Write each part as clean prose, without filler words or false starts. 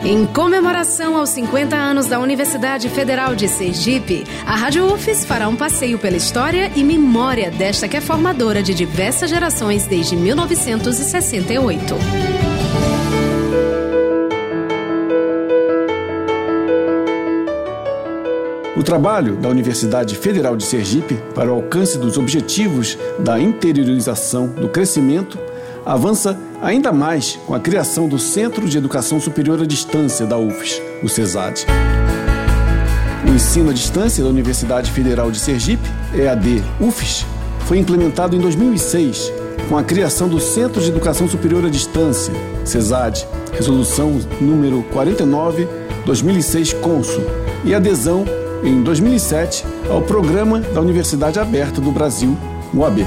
Em comemoração aos 50 anos da Universidade Federal de Sergipe, a Rádio UFES fará um passeio pela história e memória desta que é formadora de diversas gerações desde 1968. O trabalho da Universidade Federal de Sergipe para o alcance dos objetivos da interiorização do crescimento avança ainda mais com a criação do Centro de Educação Superior à Distância da UFES, o CESAD. O ensino à distância da Universidade Federal de Sergipe, EAD UFES, foi implementado em 2006 com a criação do Centro de Educação Superior à Distância, CESAD, resolução número 49/2006 Consul, e adesão em 2007 ao Programa da Universidade Aberta do Brasil, UAB.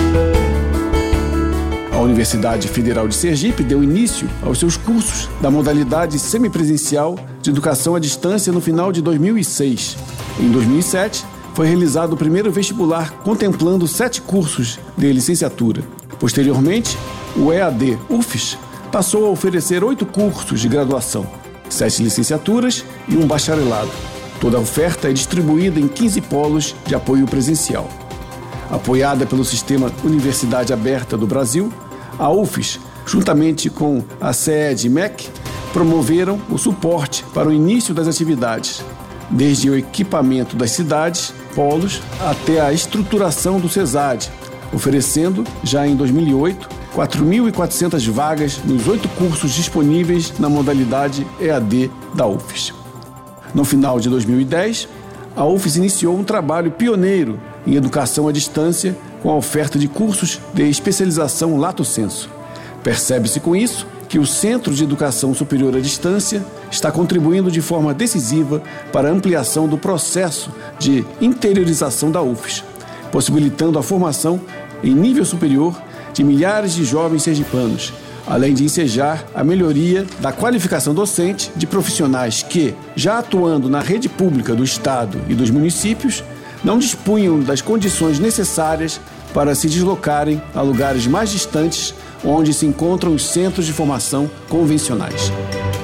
A Universidade Federal de Sergipe deu início aos seus cursos da modalidade semipresencial de educação à distância no final de 2006. Em 2007, foi realizado o primeiro vestibular contemplando 7 cursos de licenciatura. Posteriormente, o EAD UFES passou a oferecer 8 cursos de graduação, 7 licenciaturas e um bacharelado. Toda a oferta é distribuída em 15 polos de apoio presencial. Apoiada pelo Sistema Universidade Aberta do Brasil, a UFES, juntamente com a CED e MEC, promoveram o suporte para o início das atividades, desde o equipamento das cidades, polos, até a estruturação do CESAD, oferecendo, já em 2008, 4.400 vagas nos 8 cursos disponíveis na modalidade EAD da UFES. No final de 2010, a UFES iniciou um trabalho pioneiro em educação à distância com a oferta de cursos de especialização lato sensu. Percebe-se com isso que o Centro de Educação Superior à Distância está contribuindo de forma decisiva para a ampliação do processo de interiorização da UFES, possibilitando a formação em nível superior de milhares de jovens sergipanos, além de ensejar a melhoria da qualificação docente de profissionais que, já atuando na rede pública do Estado e dos municípios, não dispunham das condições necessárias para se deslocarem a lugares mais distantes onde se encontram os centros de formação convencionais.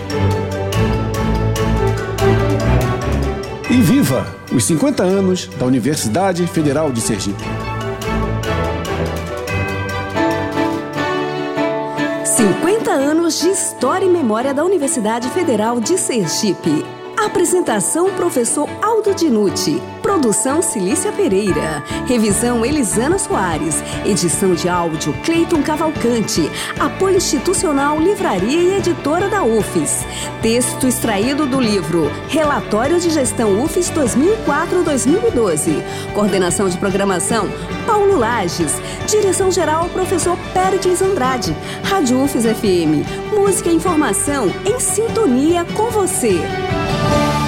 E viva os 50 anos da Universidade Federal de Sergipe! 50 anos de história e memória da Universidade Federal de Sergipe. Apresentação: professor Aldo Dinucci. Produção: Cilícia Pereira. Revisão: Elisana Soares. Edição de áudio: Cleiton Cavalcante. Apoio institucional: Livraria e Editora da UFES. Texto extraído do livro Relatório de Gestão UFES 2004-2012. Coordenação de programação: Paulo Lages. Direção-geral: professor Péricles Andrade. Rádio UFES FM. Música e informação em sintonia com você.